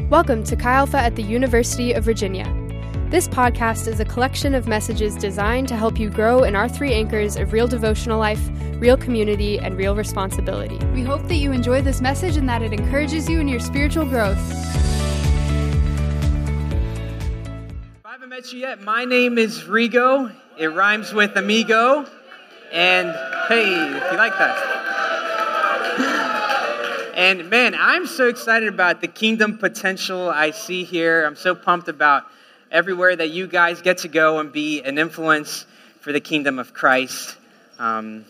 Welcome to Chi Alpha at the University of Virginia. This podcast is a collection of messages designed to help you grow in our three anchors of real devotional life, real community, and real responsibility. We hope that you enjoy this message and that it encourages you in your spiritual growth. If I haven't met you yet, my name is Rigo. It rhymes with amigo. And hey, if you like that. And man, I'm so excited about the kingdom potential I see here. I'm so pumped about everywhere that you guys get to go and be an influence for the kingdom of Christ. Well,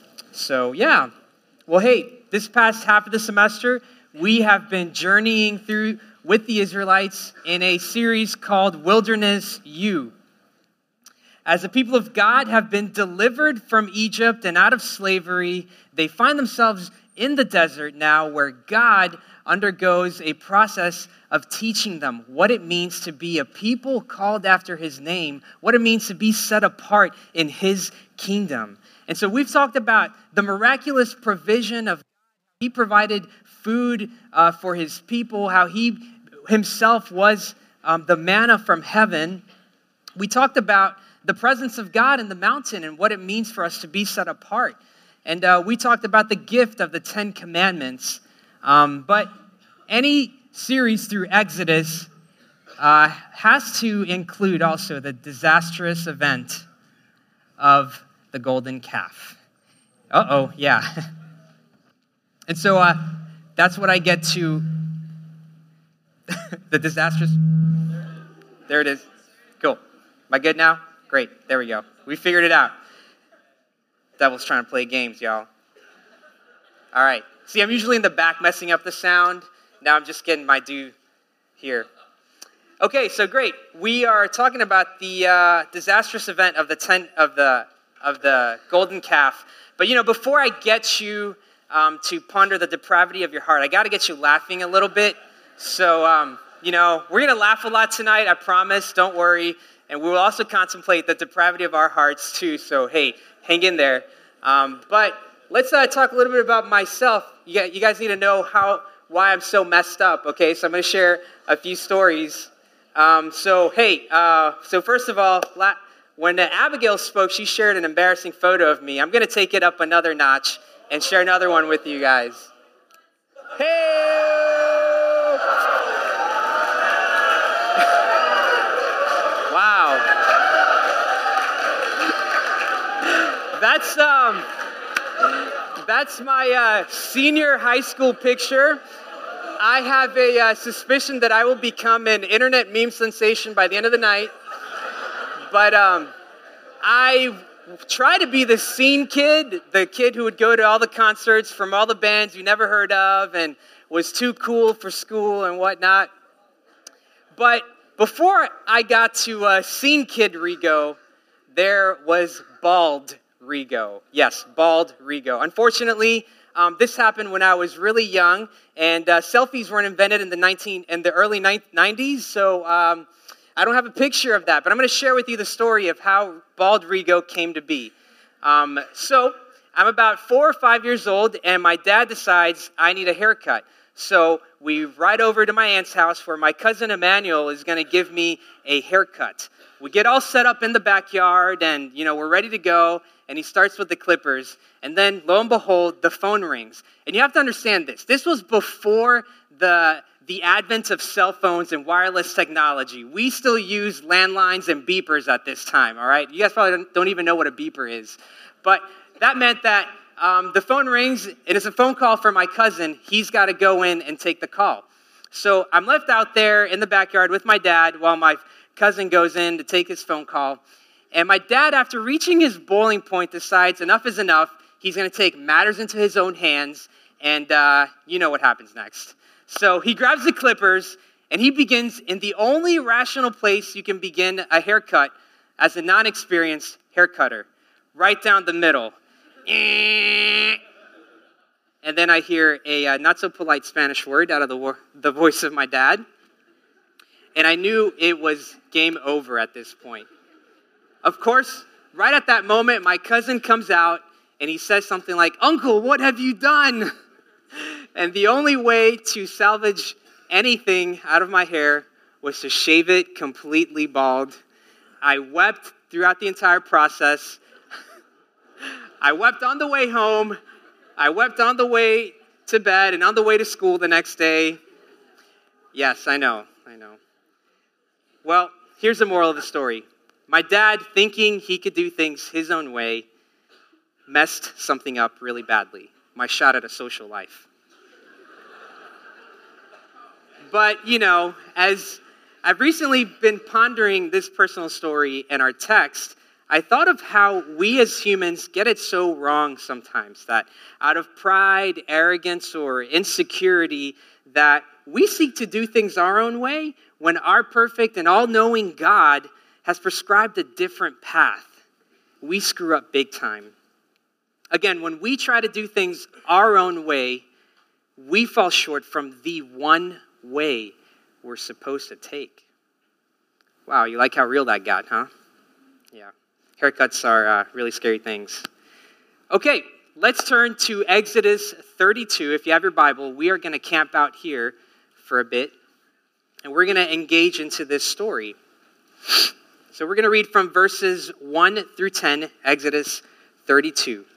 hey, this past half of the semester, we have been journeying through with the Israelites in a series called Wilderness U. As the people of God have been delivered from Egypt and out of slavery, they find themselves in the desert now where God undergoes a process of teaching them what it means to be a people called after his name, what it means to be set apart in his kingdom. And so we've talked about the miraculous provision of God. He provided food for his people, how he himself was the manna from heaven. We talked about the presence of God in the mountain and what it means for us to be set apart. And we talked about the gift of the 10 Commandments. But any series through Exodus has to include also the disastrous event of the golden calf. Yeah. And so that's what I get to, the disastrous. There it is. Cool. Am I good now? Great. There we go. We figured it out. Devil's trying to play games, y'all. All right. See, I'm usually in the back messing up the sound. Now I'm just getting my due here. Okay, so great. We are talking about the disastrous event of the golden calf. But before I get you to ponder the depravity of your heart, I got to get you laughing a little bit. So we're gonna laugh a lot tonight. I promise. Don't worry. And we will also contemplate the depravity of our hearts too. So hey, hang in there. But let's talk a little bit about myself. You guys need to know why I'm so messed up, okay? So I'm going to share a few stories. So first of all, when Abigail spoke, she shared an embarrassing photo of me. I'm going to take it up another notch and share another one with you guys. Hey! Wow. That's my senior high school picture. I have a suspicion that I will become an internet meme sensation by the end of the night. But I try to be the scene kid, the kid who would go to all the concerts from all the bands you never heard of and was too cool for school and whatnot. But before I got to scene kid Rigo, there was bald Rigo. Yes, bald Rigo. Unfortunately, this happened when I was really young, and selfies weren't invented in the early 90s, so I don't have a picture of that, but I'm going to share with you the story of how bald Rigo came to be. So I'm about 4 or 5 years old, and my dad decides I need a haircut. So we ride over to my aunt's house where my cousin Emmanuel is going to give me a haircut. We get all set up in the backyard, and we're ready to go. And he starts with the clippers, and then lo and behold, the phone rings. And you have to understand this. This was before the advent of cell phones and wireless technology. We still use landlines and beepers at this time, all right? You guys probably don't even know what a beeper is. But that meant that the phone rings, and it's a phone call for my cousin. He's got to go in and take the call. So I'm left out there in the backyard with my dad while my cousin goes in to take his phone call. And my dad, after reaching his boiling point, decides enough is enough. He's going to take matters into his own hands. And you know what happens next. So he grabs the clippers, and he begins in the only rational place you can begin a haircut as a non-experienced haircutter, right down the middle. And then I hear a not-so-polite Spanish word out of the voice of my dad. And I knew it was game over at this point. Of course, right at that moment, my cousin comes out and he says something like, "Uncle, what have you done?" And the only way to salvage anything out of my hair was to shave it completely bald. I wept throughout the entire process. I wept on the way home. I wept on the way to bed and on the way to school the next day. Yes, I know. Well, here's the moral of the story. My dad, thinking he could do things his own way, messed something up really badly. My shot at a social life. But, as I've recently been pondering this personal story and our text, I thought of how we as humans get it so wrong sometimes, that out of pride, arrogance, or insecurity, that we seek to do things our own way when our perfect and all-knowing God has prescribed a different path. We screw up big time. Again, when we try to do things our own way, we fall short from the one way we're supposed to take. Wow, you like how real that got, huh? Yeah. Haircuts are really scary things. Okay, let's turn to Exodus 32. If you have your Bible, we are going to camp out here for a bit, and we're going to engage into this story. So we're going to read from verses 1 through 10, Exodus 32.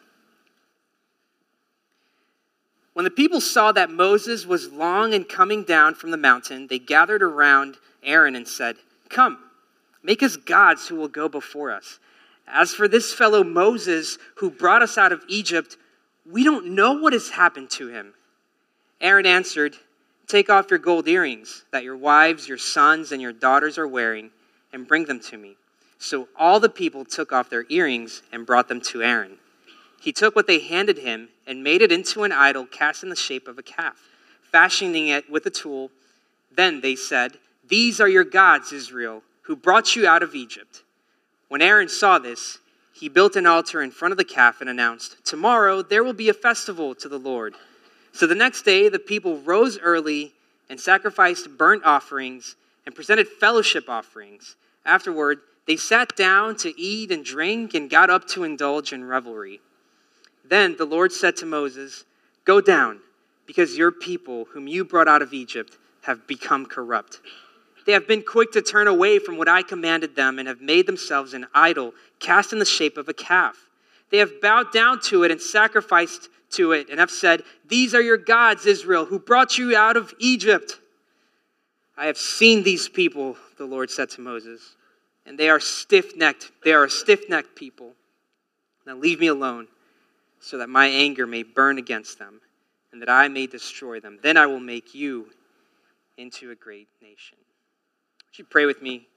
When the people saw that Moses was long in coming down from the mountain, they gathered around Aaron and said, "Come, make us gods who will go before us. As for this fellow Moses who brought us out of Egypt, we don't know what has happened to him." Aaron answered, "Take off your gold earrings that your wives, your sons, and your daughters are wearing, and bring them to me." So all the people took off their earrings and brought them to Aaron. He took what they handed him and made it into an idol cast in the shape of a calf, fashioning it with a tool. Then they said, "These are your gods, Israel, who brought you out of Egypt." When Aaron saw this, he built an altar in front of the calf and announced, "Tomorrow there will be a festival to the Lord." So the next day the people rose early and sacrificed burnt offerings and presented fellowship offerings. Afterward, they sat down to eat and drink and got up to indulge in revelry. Then the Lord said to Moses, "Go down, because your people, whom you brought out of Egypt, have become corrupt. They have been quick to turn away from what I commanded them and have made themselves an idol cast in the shape of a calf. They have bowed down to it and sacrificed to it and have said, 'These are your gods, Israel, who brought you out of Egypt.' I have seen these people," the Lord said to Moses, "and they are stiff-necked. They are a stiff-necked people. Now leave me alone, so that my anger may burn against them, and that I may destroy them. Then I will make you into a great nation." Would you pray with me?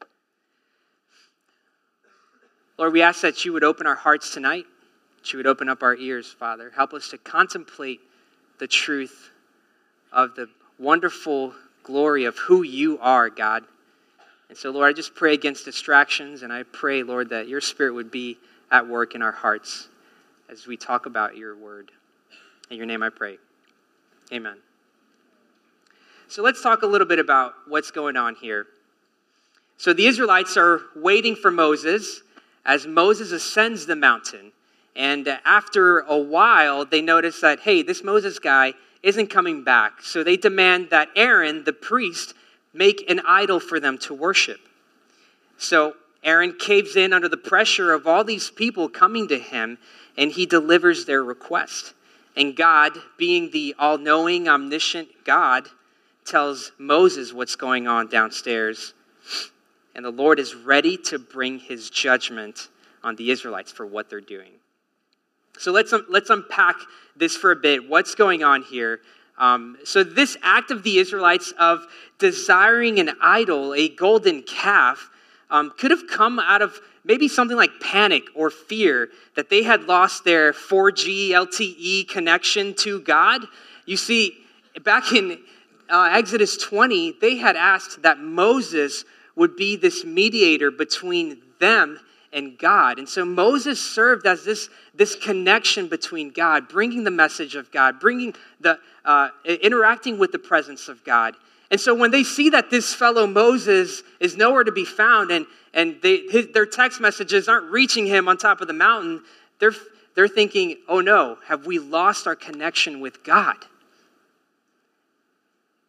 Lord, we ask that you would open our hearts tonight, that you would open up our ears, Father. Help us to contemplate the truth of the wonderful glory of who you are, God. And so, Lord, I just pray against distractions, and I pray, Lord, that your Spirit would be at work in our hearts as we talk about your word. In your name I pray. Amen. So let's talk a little bit about what's going on here. So the Israelites are waiting for Moses as Moses ascends the mountain. And after a while, they notice that, hey, this Moses guy isn't coming back. So they demand that Aaron, the priest, make an idol for them to worship. So Aaron caves in under the pressure of all these people coming to him, and he delivers their request. And God, being the all-knowing, omniscient God, tells Moses what's going on downstairs. And the Lord is ready to bring his judgment on the Israelites for what they're doing. So let's unpack this for a bit. What's going on here? So this act of the Israelites of desiring an idol, a golden calf, could have come out of maybe something like panic or fear that they had lost their 4G LTE connection to God. You see, back in Exodus 20, they had asked that Moses would be this mediator between them and God. And so Moses served as this connection between God, bringing the message of God, bringing the interacting with the presence of God. And so when they see that this fellow Moses is nowhere to be found, and their text messages aren't reaching him on top of the mountain, they're thinking, oh no, have we lost our connection with God?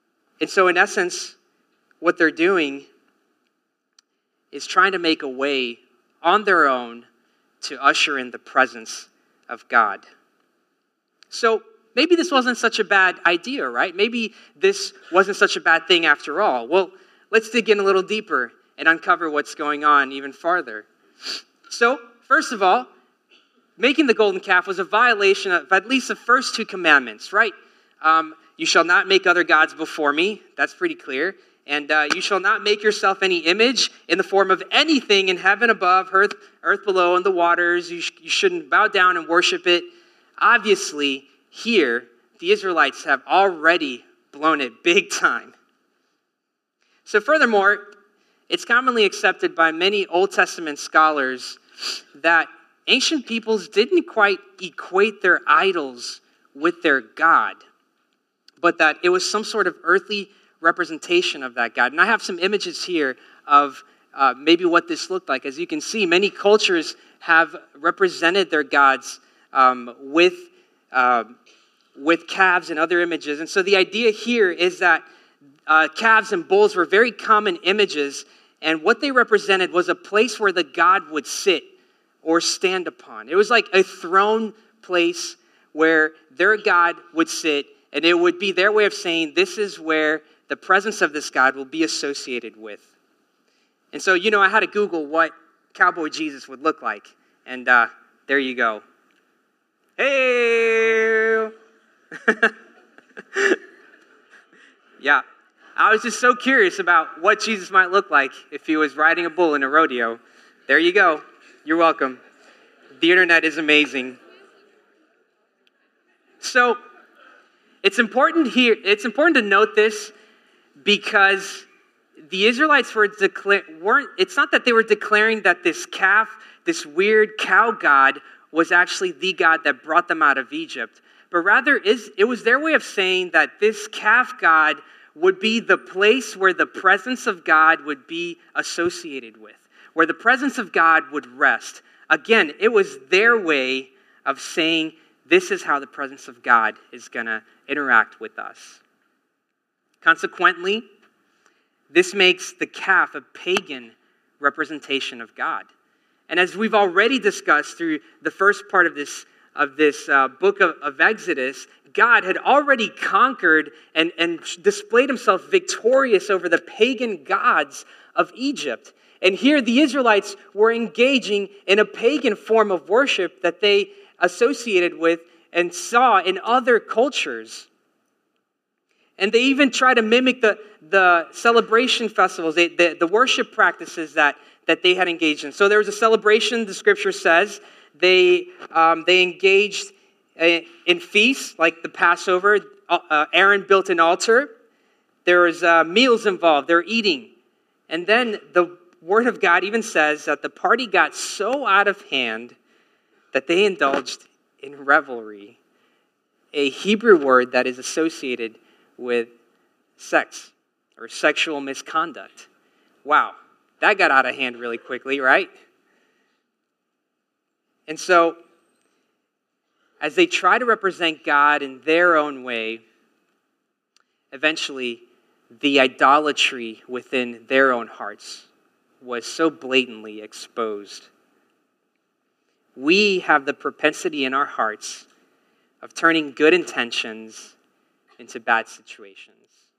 And so in essence, what they're doing is trying to make a way on their own to usher in the presence of God. So maybe this wasn't such a bad idea, right? Maybe this wasn't such a bad thing after all. Well, let's dig in a little deeper and uncover what's going on even farther. So, first of all, making the golden calf was a violation of at least the first two commandments, right? You shall not make other gods before me. That's pretty clear. And you shall not make yourself any image in the form of anything in heaven above, earth below, and the waters. You shouldn't bow down and worship it. Obviously, here, the Israelites have already blown it big time. So furthermore, it's commonly accepted by many Old Testament scholars that ancient peoples didn't quite equate their idols with their God, but that it was some sort of earthly representation of that God. And I have some images here of maybe what this looked like. As you can see, many cultures have represented their gods with calves and other images. And so the idea here is that calves and bulls were very common images, and what they represented was a place where the god would sit or stand upon. It was like a throne place where their god would sit, and it would be their way of saying, this is where the presence of this God will be associated with. And so, I had to Google what Cowboy Jesus would look like. And there you go. Hey! Yeah. I was just so curious about what Jesus might look like if he was riding a bull in a rodeo. There you go. You're welcome. The internet is amazing. So, it's important to note this because the Israelites it's not that they were declaring that this calf, this weird cow god, was actually the God that brought them out of Egypt, but rather it was their way of saying that this calf god would be the place where the presence of God would be associated with, where the presence of God would rest. Again, it was their way of saying this is how the presence of God is going to interact with us. Consequently, this makes the calf a pagan representation of God. And as we've already discussed through the first part of this book of Exodus, God had already conquered and displayed himself victorious over the pagan gods of Egypt. And here the Israelites were engaging in a pagan form of worship that they associated with and saw in other cultures. And they even try to mimic the celebration festivals, the worship practices that they had engaged in. So there was a celebration, the scripture says. They engaged in feasts like the Passover. Aaron built an altar. There was meals involved. They're eating. And then the Word of God even says that the party got so out of hand that they indulged in revelry, a Hebrew word that is associated with sex or sexual misconduct. Wow, that got out of hand really quickly, right? And so, as they try to represent God in their own way, eventually the idolatry within their own hearts was so blatantly exposed. We have the propensity in our hearts of turning good intentions into bad situations.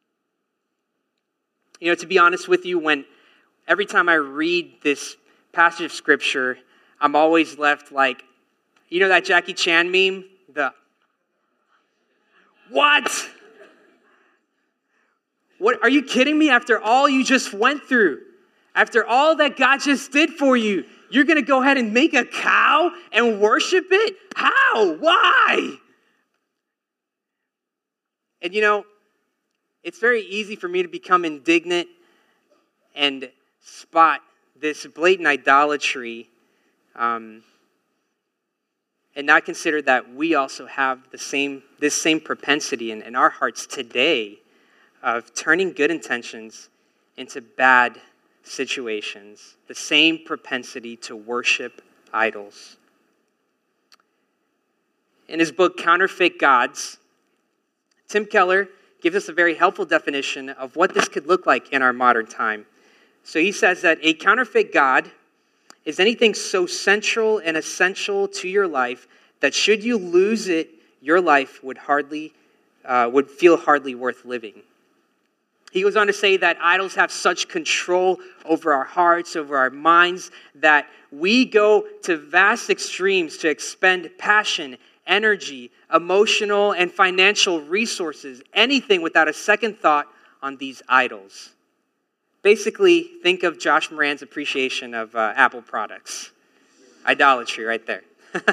To be honest with you, every time I read this passage of scripture, I'm always left like, that Jackie Chan meme? What? What? Are you kidding me? After all you just went through, after all that God just did for you, you're going to go ahead and make a cow and worship it? How? Why? And it's very easy for me to become indignant and spot this blatant idolatry and not consider that we also have this same propensity in our hearts today of turning good intentions into bad situations, the same propensity to worship idols. In his book, Counterfeit Gods, Tim Keller gives us a very helpful definition of what this could look like in our modern time. So he says that a counterfeit God is anything so central and essential to your life that should you lose it, your life would feel hardly worth living. He goes on to say that idols have such control over our hearts, over our minds, that we go to vast extremes to expend passion, energy, emotional, and financial resources, anything without a second thought on these idols. Basically, think of Josh Moran's appreciation of Apple products. Idolatry right there.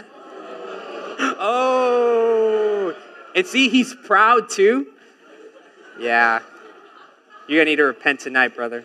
Oh, and see, he's proud too. Yeah. You're going to need to repent tonight, brother.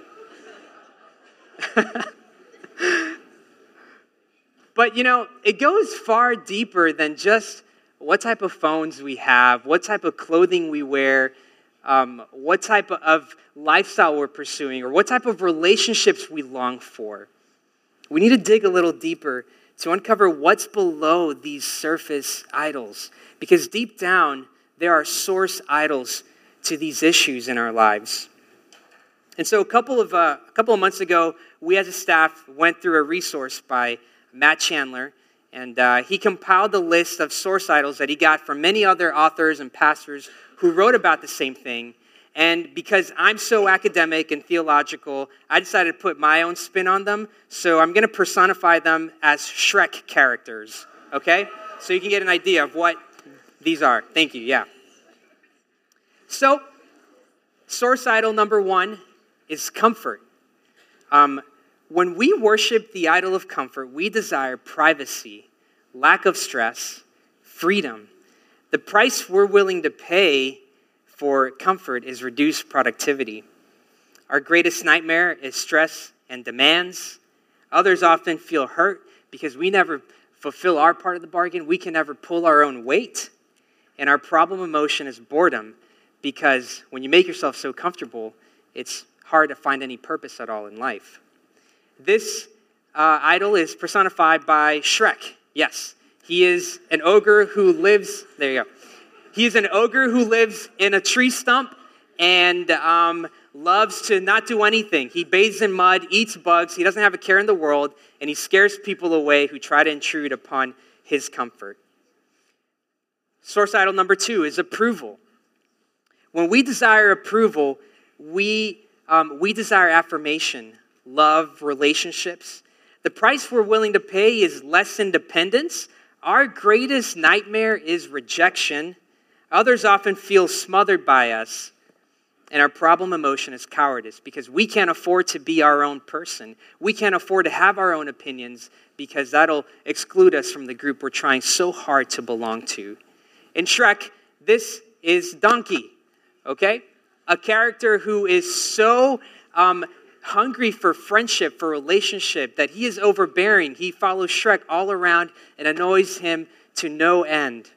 But, it goes far deeper than just what type of phones we have, what type of clothing we wear, what type of lifestyle we're pursuing, or what type of relationships we long for. We need to dig a little deeper to uncover what's below these surface idols. Because deep down, there are source idols to these issues in our lives. And so a couple of months ago, we as a staff went through a resource by Matt Chandler, and he compiled a list of source idols that he got from many other authors and pastors who wrote about the same thing. And because I'm so academic and theological, I decided to put my own spin on them. So I'm going to personify them as Shrek characters, okay? So you can get an idea of what these are. Thank you, yeah. So, source idol number one is comfort. When we worship the idol of comfort, we desire privacy, lack of stress, freedom. The price we're willing to pay for comfort is reduced productivity. Our greatest nightmare is stress and demands. Others often feel hurt because we never fulfill our part of the bargain. We can never pull our own weight. And our problem emotion is boredom, because when you make yourself so comfortable, it's hard to find any purpose at all in life. This idol is personified by Shrek. Yes, he is an ogre who lives, there you go. He is an ogre who lives in a tree stump and loves to not do anything. He bathes in mud, eats bugs, he doesn't have a care in the world, and he scares people away who try to intrude upon his comfort. Source idol number two is approval. When we desire approval, we desire affirmation, love, relationships. The price we're willing to pay is less independence. Our greatest nightmare is rejection. Others often feel smothered by us. And our problem emotion is cowardice, because we can't afford to be our own person. We can't afford to have our own opinions, because that'll exclude us from the group we're trying so hard to belong to. In Shrek, this is Donkey, okay? A character who is so hungry for friendship, for relationship, that he is overbearing. He follows Shrek all around and annoys him to no end.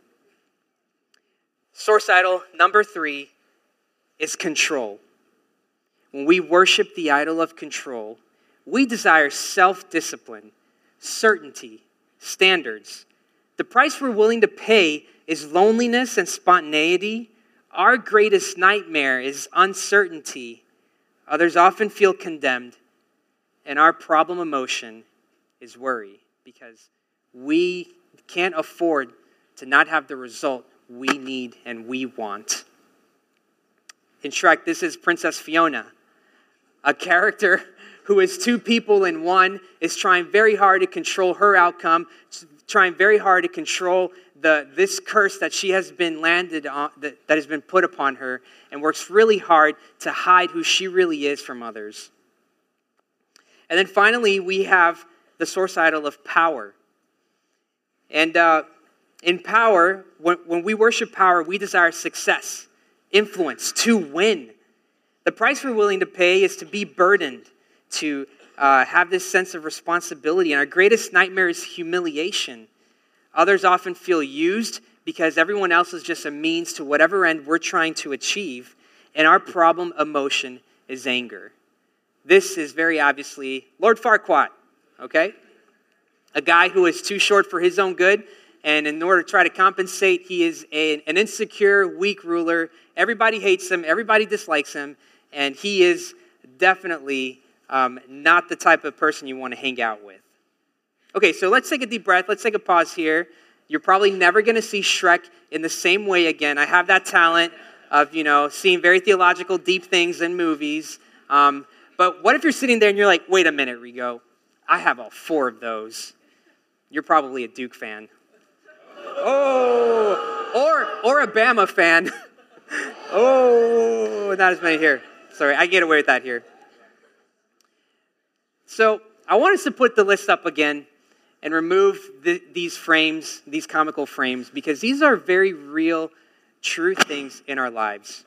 Source idol number three is control. When we worship the idol of control, we desire self-discipline, certainty, standards. The price we're willing to pay is loneliness and spontaneity. Our greatest nightmare is uncertainty. Others often feel condemned, and our problem emotion is worry, because we can't afford to not have the result we need and we want. In Shrek, this is Princess Fiona, a character who is two people in one, is trying very hard to control her outcome, trying very hard to control this curse that she has been landed on, that has been put upon her, and works really hard to hide who she really is from others. And then finally, we have the source idol of power. And in power, when we worship power, we desire success, influence, to win. The price we're willing to pay is to be burdened, to have this sense of responsibility. And our greatest nightmare is humiliation. Others often feel used because everyone else is just a means to whatever end we're trying to achieve. And our problem emotion is anger. This is very obviously Lord Farquaad, okay? A guy who is too short for his own good And in order to try to compensate, he is an insecure, weak ruler. Everybody hates him. Everybody dislikes him. And he is definitely not the type of person you want to hang out with. Okay, so let's take a deep breath. Let's take a pause here. You're probably never going to see Shrek in the same way again. I have that talent of, seeing very theological, deep things in movies. But what if you're sitting there and you're like, wait a minute, Rigo, I have all 4 of those. You're probably a Duke fan. Oh, or a Bama fan. Oh, not as many here. Sorry, I get away with that here. So I want us to put the list up again and remove these frames, these comical frames, because these are very real, true things in our lives.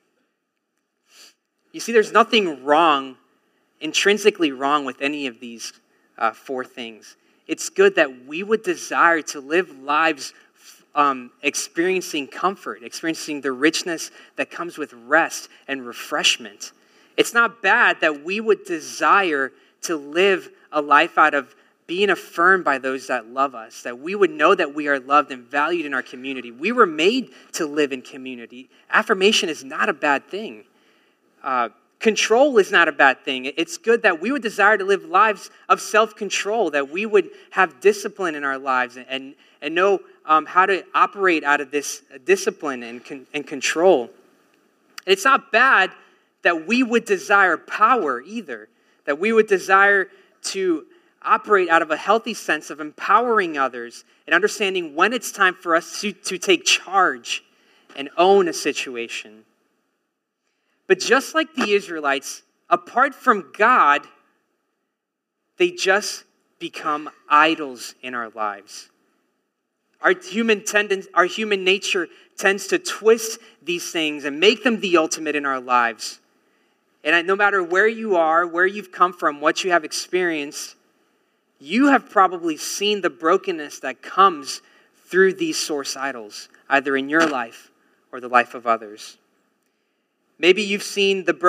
You see, there's nothing wrong, intrinsically wrong with any of these 4 things. It's good that we would desire to live lives experiencing comfort, experiencing the richness that comes with rest and refreshment. It's not bad that we would desire to live a life out of being affirmed by those that love us, that we would know that we are loved and valued in our community. We were made to live in community. Affirmation is not a bad thing. Control is not a bad thing. It's good that we would desire to live lives of self-control, that we would have discipline in our lives and know how to operate out of this discipline and control. It's not bad that we would desire power either, that we would desire to operate out of a healthy sense of empowering others and understanding when it's time for us to take charge and own a situation. But just like the Israelites, apart from God, they just become idols in our lives. Our human nature tends to twist these things and make them the ultimate in our lives. And no matter where you are, where you've come from, what you have experienced, you have probably seen the brokenness that comes through these source idols, either in your life or the life of others. Maybe you've seen the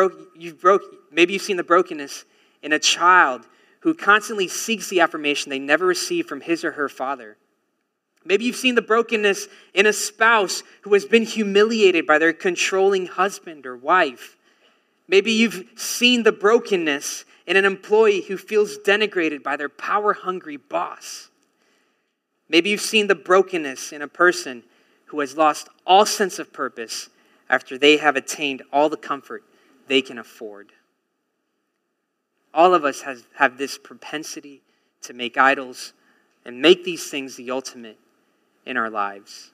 brokenness in a child who constantly seeks the affirmation they never received from his or her father. Maybe you've seen the brokenness in a spouse who has been humiliated by their controlling husband or wife. Maybe you've seen the brokenness in an employee who feels denigrated by their power-hungry boss. Maybe you've seen the brokenness in a person who has lost all sense of purpose after they have attained all the comfort they can afford. All of us have this propensity to make idols and make these things the ultimate in our lives.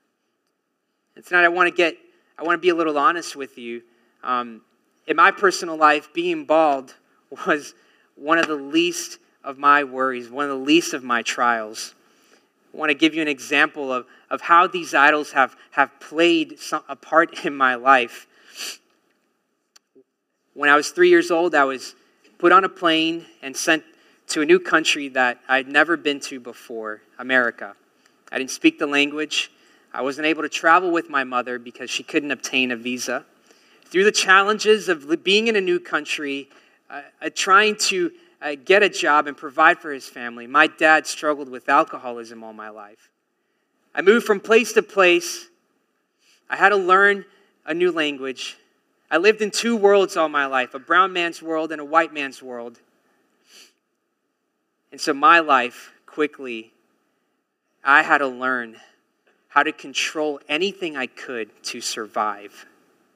And tonight I want to be a little honest with you. In my personal life, being bald was one of the least of my worries, one of the least of my trials. I want to give you an example of how these idols have played a part in my life. When I was 3 years old, I was put on a plane and sent to a new country that I'd never been to before, America. I didn't speak the language. I wasn't able to travel with my mother because she couldn't obtain a visa. Through the challenges of being in a new country, trying to get a job and provide for his family, my dad struggled with alcoholism all my life. I moved from place to place. I had to learn a new language. I lived in 2 worlds all my life, a brown man's world and a white man's world. And so my life, quickly, I had to learn how to control anything I could to survive.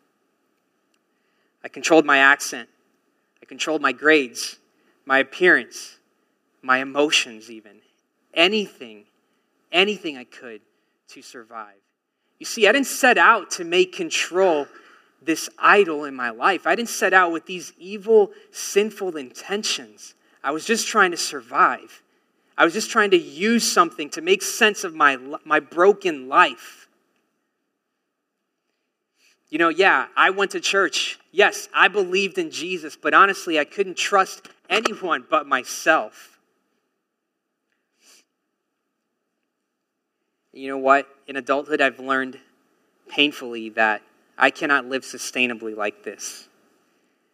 I controlled my accent. I controlled my grades, my appearance, my emotions even. Anything I could to survive. You see, I didn't set out to make control this idol in my life. I didn't set out with these evil, sinful intentions. I was just trying to survive. I was just trying to use something to make sense of my broken life. I went to church. Yes, I believed in Jesus, but honestly, I couldn't trust anyone but myself. You know what? In adulthood, I've learned painfully that I cannot live sustainably like this.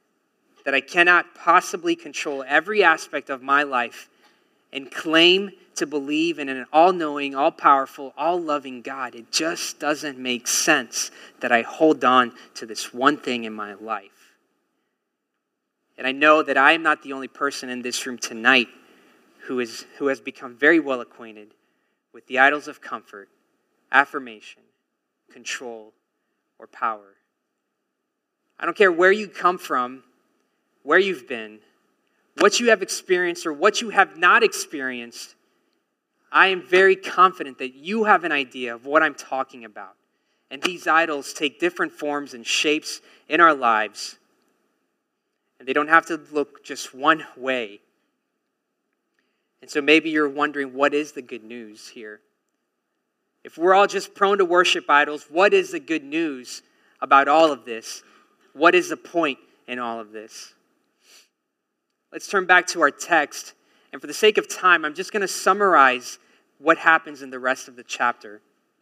That I cannot possibly control every aspect of my life and claim to believe in an all-knowing, all-powerful, all-loving God. It just doesn't make sense that I hold on to this one thing in my life. And I know that I am not the only person in this room tonight who has become very well acquainted with the idols of comfort, affirmation, control, or power. I don't care where you come from, where you've been, what you have experienced or what you have not experienced. I am very confident that you have an idea of what I'm talking about. And these idols take different forms and shapes in our lives. And they don't have to look just one way. And so maybe you're wondering, what is the good news here? If we're all just prone to worship idols, what is the good news about all of this? What is the point in all of this? Let's turn back to our text. And for the sake of time, I'm just going to summarize what happens in the rest of the chapter.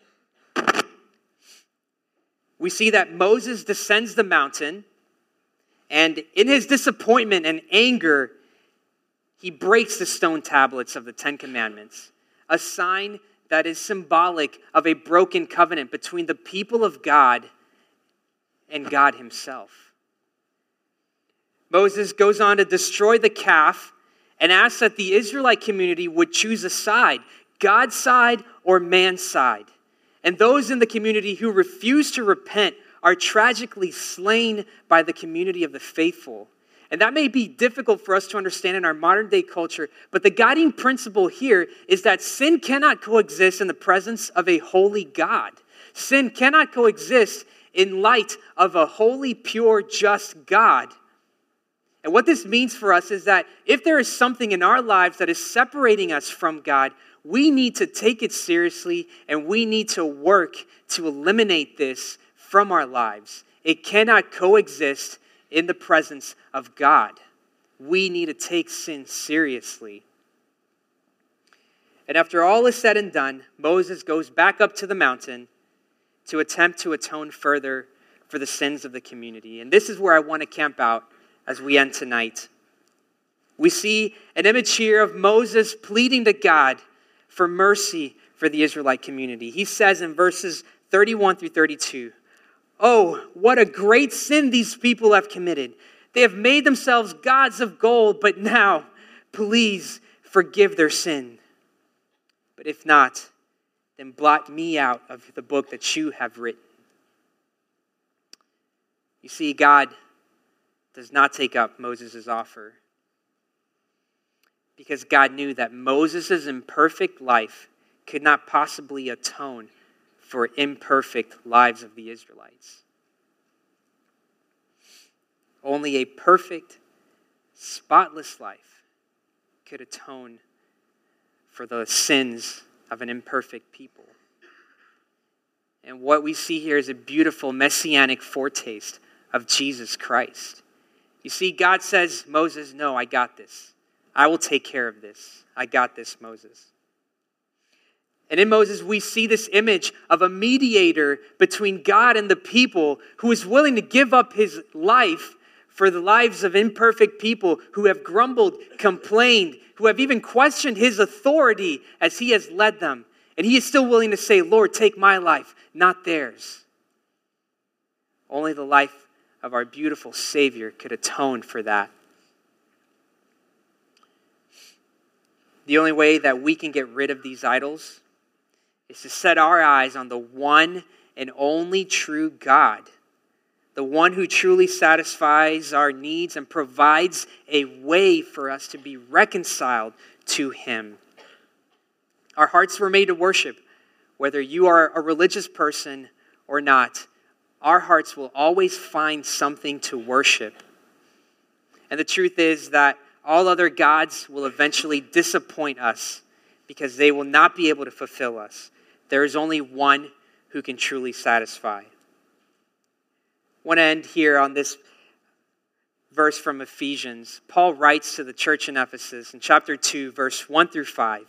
We see that Moses descends the mountain, and in his disappointment and anger, he breaks the stone tablets of the Ten Commandments, a sign that is symbolic of a broken covenant between the people of God and God himself. Moses goes on to destroy the calf and asks that the Israelite community would choose a side, God's side or man's side. And those in the community who refuse to repent are tragically slain by the community of the faithful. And that may be difficult for us to understand in our modern day culture, but the guiding principle here is that sin cannot coexist in the presence of a holy God. Sin cannot coexist in light of a holy, pure, just God. And what this means for us is that if there is something in our lives that is separating us from God, we need to take it seriously and we need to work to eliminate this from our lives. It cannot coexist in the presence of God. We need to take sin seriously. And after all is said and done, Moses goes back up to the mountain to attempt to atone further for the sins of the community. And this is where I want to camp out as we end tonight. We see an image here of Moses pleading to God for mercy for the Israelite community. He says in verses 31 through 32, "Oh, what a great sin these people have committed. They have made themselves gods of gold, but now, please forgive their sin. But if not, then blot me out of the book that you have written." You see, God does not take up Moses' offer because God knew that Moses' imperfect life could not possibly atone for imperfect lives of the Israelites. Only a perfect, spotless life could atone for the sins of an imperfect people. And what we see here is a beautiful messianic foretaste of Jesus Christ. You see, God says, Moses, no, I got this. I will take care of this. I got this, Moses. And in Moses, we see this image of a mediator between God and the people who is willing to give up his life for the lives of imperfect people who have grumbled, complained, who have even questioned his authority as he has led them. And he is still willing to say, Lord, take my life, not theirs. Only the life of our beautiful Savior could atone for that. The only way that we can get rid of these idols is to set our eyes on the one and only true God, the one who truly satisfies our needs and provides a way for us to be reconciled to him. Our hearts were made to worship, whether you are a religious person or not. Our hearts will always find something to worship. And the truth is that all other gods will eventually disappoint us because they will not be able to fulfill us. There is only one who can truly satisfy. I want to end here on this verse from Ephesians. Paul writes to the church in Ephesus in chapter 2, verse 1 through 5.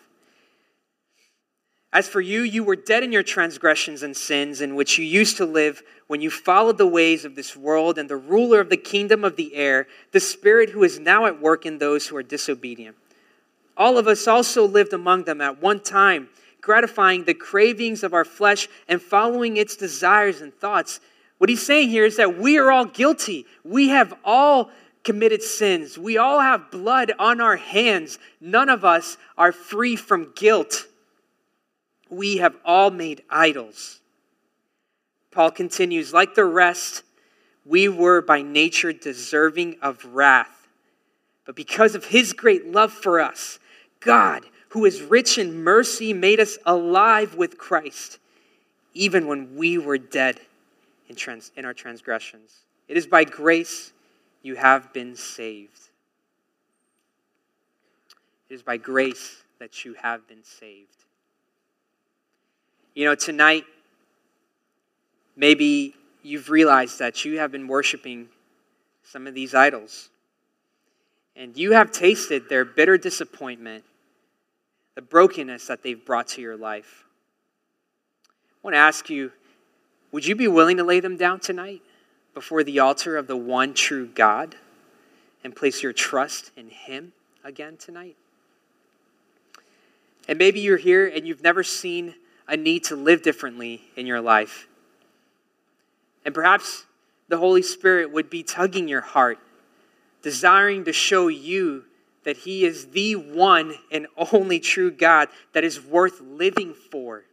"As for you, you were dead in your transgressions and sins in which you used to live when you followed the ways of this world and the ruler of the kingdom of the air, the spirit who is now at work in those who are disobedient. All of us also lived among them at one time, gratifying the cravings of our flesh and following its desires and thoughts. What he's saying here is that we are all guilty. We have all committed sins. We all have blood on our hands. None of us are free from guilt. We have all made idols. Paul continues, like the rest, we were by nature deserving of wrath. But because of his great love for us, God, who is rich in mercy, made us alive with Christ, even when we were dead in our transgressions. It is by grace you have been saved. It is by grace that you have been saved. You know, tonight, maybe you've realized that you have been worshiping some of these idols. And you have tasted their bitter disappointment, the brokenness that they've brought to your life. I want to ask you, would you be willing to lay them down tonight before the altar of the one true God and place your trust in him again tonight? And maybe you're here and you've never seen a need to live differently in your life. And perhaps the Holy Spirit would be tugging your heart, desiring to show you that he is the one and only true God that is worth living for.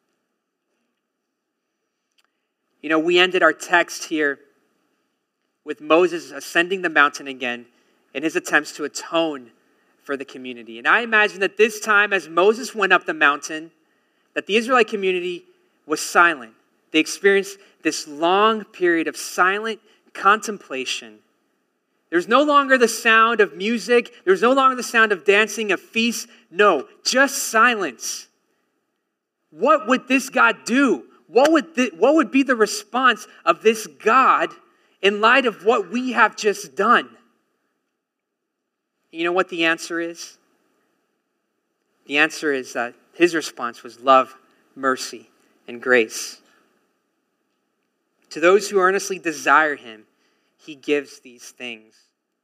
You know, we ended our text here with Moses ascending the mountain again in his attempts to atone for the community. And I imagine that this time, as Moses went up the mountain, that the Israelite community was silent. They experienced this long period of silent contemplation. There's no longer the sound of music. There's no longer the sound of dancing, of feasts. No, just silence. What would this God do? What would be the response of this God in light of what we have just done? You know what the answer is? The answer is that his response was love, mercy, and grace. To those who earnestly desire him, he gives these things.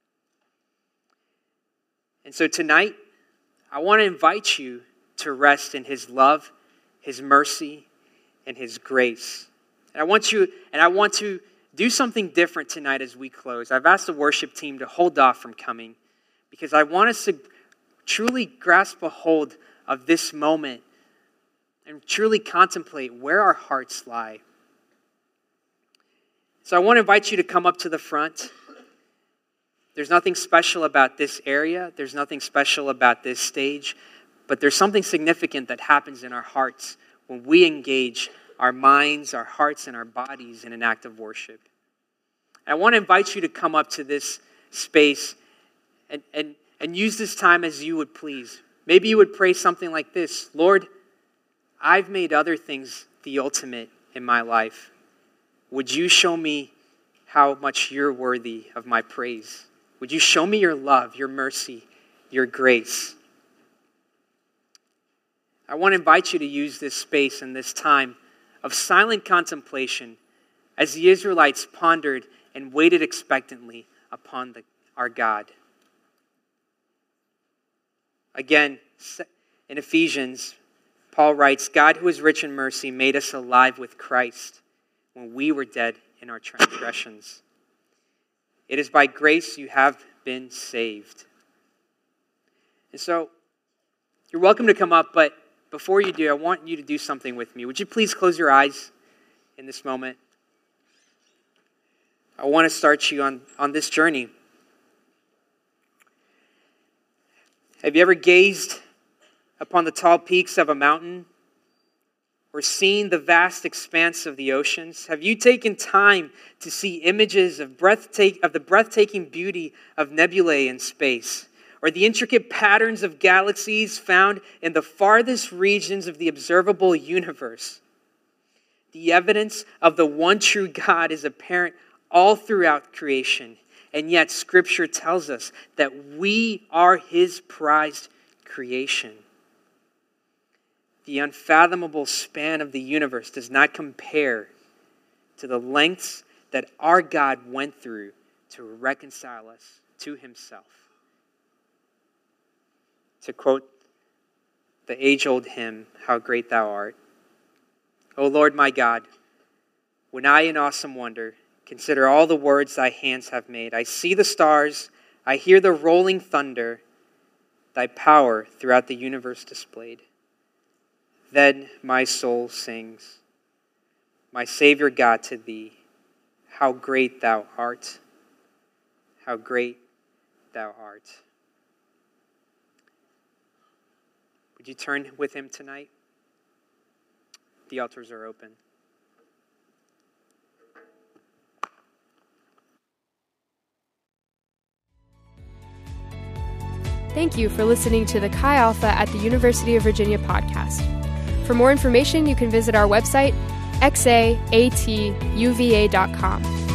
And so tonight, I want to invite you to rest in his love, his mercy, and his grace. And I want to do something different tonight as we close. I've asked the worship team to hold off from coming because I want us to truly grasp a hold of this moment and truly contemplate where our hearts lie. So I want to invite you to come up to the front. There's nothing special about this area. There's nothing special about this stage. But there's something significant that happens in our hearts when we engage our minds, our hearts, and our bodies in an act of worship. And I want to invite you to come up to this space and use this time as you would please. Maybe you would pray something like this: Lord, I've made other things the ultimate in my life. Would you show me how much you're worthy of my praise? Would you show me your love, your mercy, your grace? I want to invite you to use this space and this time of silent contemplation as the Israelites pondered and waited expectantly upon our God. Again, in Ephesians, Paul writes, God who is rich in mercy made us alive with Christ when we were dead in our transgressions. It is by grace you have been saved. And so, you're welcome to come up, but before you do, I want you to do something with me. Would you please close your eyes in this moment? I want to start you on this journey. Have you ever gazed upon the tall peaks of a mountain or seen the vast expanse of the oceans? Have you taken time to see images of the breathtaking beauty of nebulae in space, or the intricate patterns of galaxies found in the farthest regions of the observable universe? The evidence of the one true God is apparent all throughout creation, and yet Scripture tells us that we are his prized creation. The unfathomable span of the universe does not compare to the lengths that our God went through to reconcile us to himself. To quote the age-old hymn, How Great Thou Art. O Lord my God, when I in awesome wonder consider all the words thy hands have made, I see the stars, I hear the rolling thunder, thy power throughout the universe displayed. Then my soul sings, my Savior God, to thee, how great thou art, how great thou art. Would you turn with him tonight? The altars are open. Thank you for listening to the Chi Alpha at the University of Virginia podcast. For more information, you can visit our website, xaatuva.com.